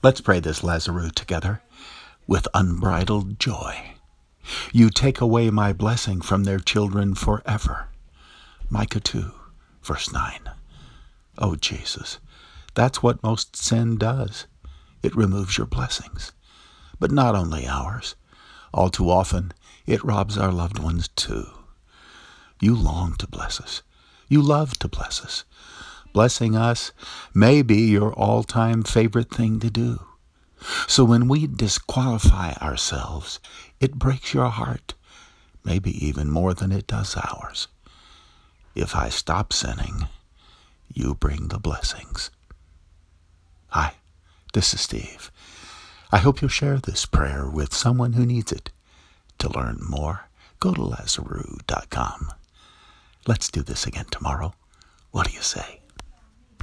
Let's pray this Lazarus together with unbridled joy. You take away my blessing from their children forever. Micah 2, verse 9. Oh, Jesus, that's what most sin does. It removes your blessings. But not only ours. All too often, it robs our loved ones too. You long to bless us. You love to bless us. Blessing us may be your all-time favorite thing to do. So when we disqualify ourselves, it breaks your heart, maybe even more than it does ours. If I stop sinning, you bring the blessings. Hi, this is Steve. I hope you'll share this prayer with someone who needs it. To learn more, go to Lazarus.com. Let's do this again tomorrow. What do you say?